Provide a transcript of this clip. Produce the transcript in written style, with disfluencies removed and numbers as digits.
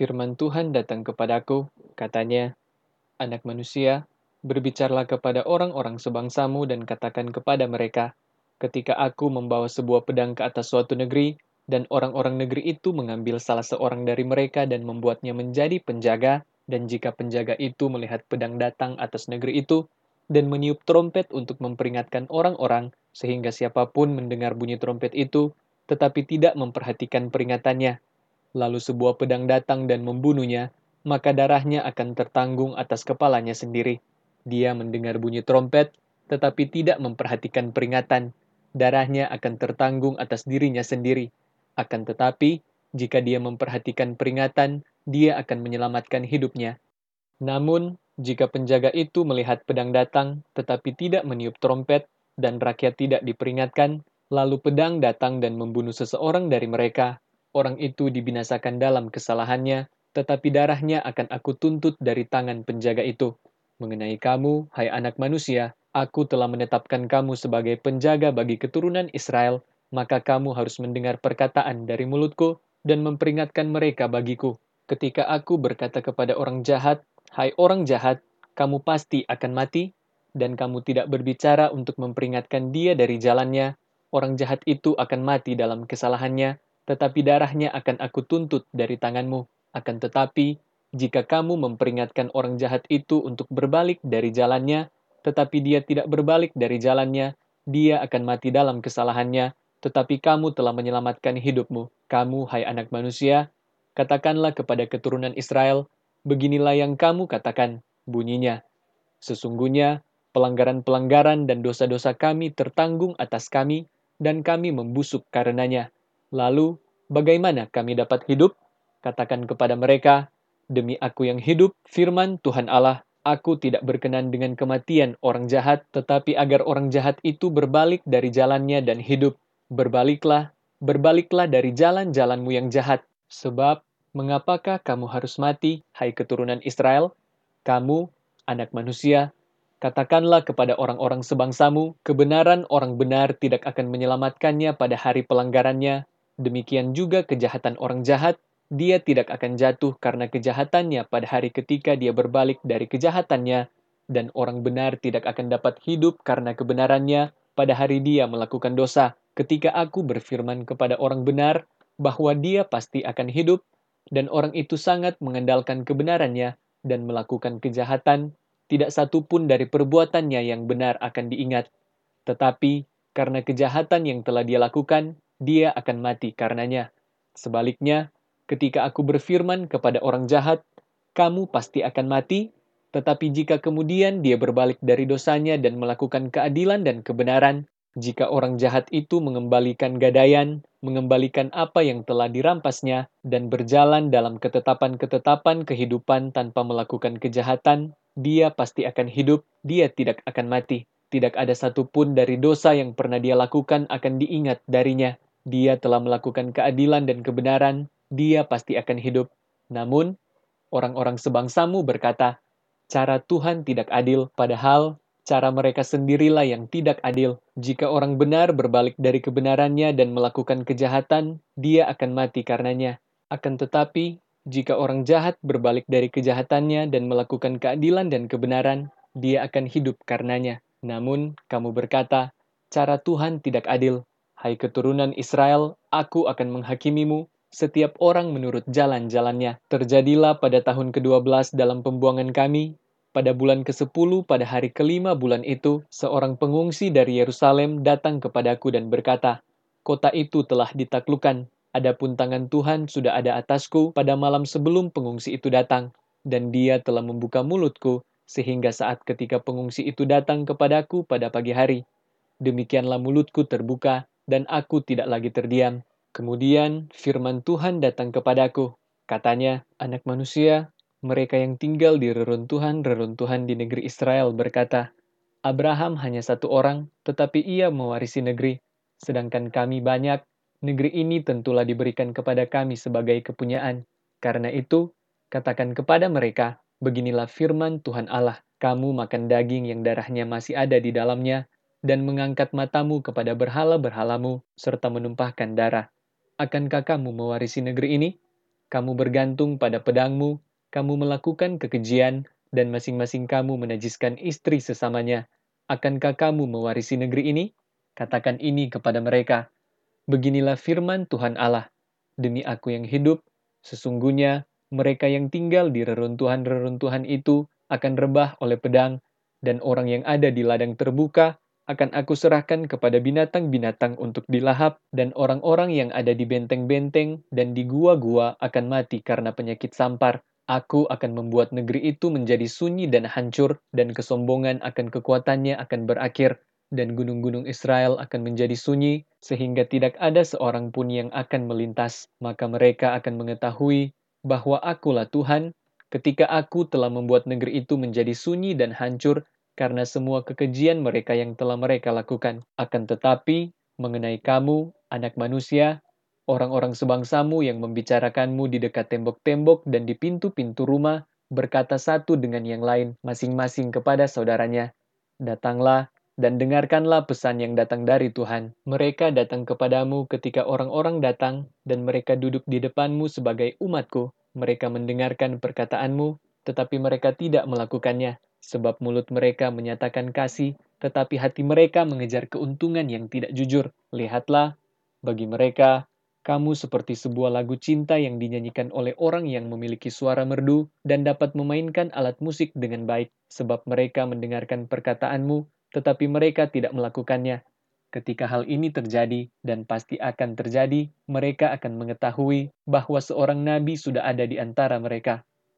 firman Tuhan datang kepadaku, katanya, "Anak manusia, berbicaralah kepada orang-orang sebangsamu dan katakan kepada mereka, ketika aku membawa sebuah pedang ke atas suatu negeri, dan orang-orang negeri itu mengambil salah seorang dari mereka dan membuatnya menjadi penjaga, dan jika penjaga itu melihat pedang datang atas negeri itu, dan meniup trompet untuk memperingatkan orang-orang, sehingga siapapun mendengar bunyi trompet itu, tetapi tidak memperhatikan peringatannya, lalu sebuah pedang datang dan membunuhnya, maka darahnya akan tertanggung atas kepalanya sendiri. Dia mendengar bunyi trompet, tetapi tidak memperhatikan peringatan. Darahnya akan tertanggung atas dirinya sendiri. Akan tetapi, jika dia memperhatikan peringatan, dia akan menyelamatkan hidupnya. Namun, jika penjaga itu melihat pedang datang, tetapi tidak meniup trompet, dan rakyat tidak diperingatkan, lalu pedang datang dan membunuh seseorang dari mereka, orang itu dibinasakan dalam kesalahannya, tetapi darahnya akan aku tuntut dari tangan penjaga itu. Mengenai kamu, hai anak manusia, aku telah menetapkan kamu sebagai penjaga bagi keturunan Israel, maka kamu harus mendengar perkataan dari mulutku dan memperingatkan mereka bagiku. Ketika aku berkata kepada orang jahat, "Hai orang jahat, kamu pasti akan mati," dan kamu tidak berbicara untuk memperingatkan dia dari jalannya, orang jahat itu akan mati dalam kesalahannya, tetapi darahnya akan aku tuntut dari tanganmu. Akan tetapi, jika kamu memperingatkan orang jahat itu untuk berbalik dari jalannya, tetapi dia tidak berbalik dari jalannya, dia akan mati dalam kesalahannya, tetapi kamu telah menyelamatkan hidupmu. Kamu, hai anak manusia, katakanlah kepada keturunan Israel, beginilah yang kamu katakan, bunyinya. Sesungguhnya, pelanggaran-pelanggaran dan dosa-dosa kami tertanggung atas kami, dan kami membusuk karenanya. Lalu, bagaimana kami dapat hidup? Katakan kepada mereka, demi aku yang hidup, firman Tuhan Allah, aku tidak berkenan dengan kematian orang jahat, tetapi agar orang jahat itu berbalik dari jalannya dan hidup. Berbaliklah, berbaliklah dari jalan-jalanmu yang jahat. Sebab, mengapakah kamu harus mati, hai keturunan Israel? Kamu, anak manusia, katakanlah kepada orang-orang sebangsamu, kebenaran orang benar tidak akan menyelamatkannya pada hari pelanggarannya. Demikian juga kejahatan orang jahat, dia tidak akan jatuh karena kejahatannya pada hari ketika dia berbalik dari kejahatannya, dan orang benar tidak akan dapat hidup karena kebenarannya pada hari dia melakukan dosa. Ketika aku berfirman kepada orang benar bahwa dia pasti akan hidup, dan orang itu sangat mengandalkan kebenarannya dan melakukan kejahatan, tidak satu pun dari perbuatannya yang benar akan diingat. Tetapi, karena kejahatan yang telah dia lakukan, dia akan mati karenanya. Sebaliknya, ketika aku berfirman kepada orang jahat, kamu pasti akan mati, tetapi jika kemudian dia berbalik dari dosanya dan melakukan keadilan dan kebenaran, jika orang jahat itu mengembalikan gadaian, mengembalikan apa yang telah dirampasnya, dan berjalan dalam ketetapan-ketetapan kehidupan tanpa melakukan kejahatan, dia pasti akan hidup, dia tidak akan mati. Tidak ada satupun dari dosa yang pernah dia lakukan akan diingat darinya. Dia telah melakukan keadilan dan kebenaran, dia pasti akan hidup. Namun, orang-orang sebangsamu berkata, cara Tuhan tidak adil, padahal cara mereka sendirilah yang tidak adil. Jika orang benar berbalik dari kebenarannya dan melakukan kejahatan, dia akan mati karenanya. Akan tetapi, jika orang jahat berbalik dari kejahatannya dan melakukan keadilan dan kebenaran, dia akan hidup karenanya. Namun, kamu berkata, cara Tuhan tidak adil. Hai keturunan Israel, aku akan menghakimimu, setiap orang menurut jalan-jalannya. Terjadilah pada tahun ke-12 dalam pembuangan kami, pada bulan ke-10 pada hari ke-5 bulan itu, seorang pengungsi dari Yerusalem datang kepadaku dan berkata, kota itu telah ditaklukkan, adapun tangan Tuhan sudah ada atasku pada malam sebelum pengungsi itu datang, dan dia telah membuka mulutku, sehingga saat ketika pengungsi itu datang kepadaku pada pagi hari, demikianlah mulutku terbuka, dan aku tidak lagi terdiam. Kemudian firman Tuhan datang kepadaku. Katanya, anak manusia, mereka yang tinggal di reruntuhan-reruntuhan di negeri Israel berkata, Abraham hanya satu orang, tetapi ia mewarisi negeri. Sedangkan kami banyak, negeri ini tentulah diberikan kepada kami sebagai kepunyaan. Karena itu, katakan kepada mereka, beginilah firman Tuhan Allah, kamu makan daging yang darahnya masih ada di dalamnya, dan mengangkat matamu kepada berhala-berhalamu, serta menumpahkan darah. Akankah kamu mewarisi negeri ini? Kamu bergantung pada pedangmu, kamu melakukan kekejian, dan masing-masing kamu menajiskan istri sesamanya. Akankah kamu mewarisi negeri ini? Katakan ini kepada mereka. Beginilah firman Tuhan Allah. Demi aku yang hidup, sesungguhnya mereka yang tinggal di reruntuhan-reruntuhan itu akan rebah oleh pedang, dan orang yang ada di ladang terbuka akan aku serahkan kepada binatang-binatang untuk dilahap, dan orang-orang yang ada di benteng-benteng dan di gua-gua akan mati karena penyakit sampar. Aku akan membuat negeri itu menjadi sunyi dan hancur, dan kesombongan akan kekuatannya akan berakhir, dan gunung-gunung Israel akan menjadi sunyi, sehingga tidak ada seorang pun yang akan melintas. Maka mereka akan mengetahui bahwa akulah Tuhan, ketika aku telah membuat negeri itu menjadi sunyi dan hancur, karena semua kekejian mereka yang telah mereka lakukan. Akan tetapi, mengenai kamu, anak manusia, orang-orang sebangsamu yang membicarakanmu di dekat tembok-tembok dan di pintu-pintu rumah, berkata satu dengan yang lain, masing-masing kepada saudaranya, "Datanglah, dan dengarkanlah pesan yang datang dari Tuhan." Mereka datang kepadamu ketika orang-orang datang, dan mereka duduk di depanmu sebagai umatku. Mereka mendengarkan perkataanmu, tetapi mereka tidak melakukannya, sebab mulut mereka menyatakan kasih, tetapi hati mereka mengejar keuntungan yang tidak jujur. Lihatlah, bagi mereka, kamu seperti sebuah lagu cinta yang dinyanyikan oleh orang yang memiliki suara merdu dan dapat memainkan alat musik dengan baik, sebab mereka mendengarkan perkataanmu, tetapi mereka tidak melakukannya. Ketika hal ini terjadi, dan pasti akan terjadi, mereka akan mengetahui bahwa seorang nabi sudah ada di antara mereka.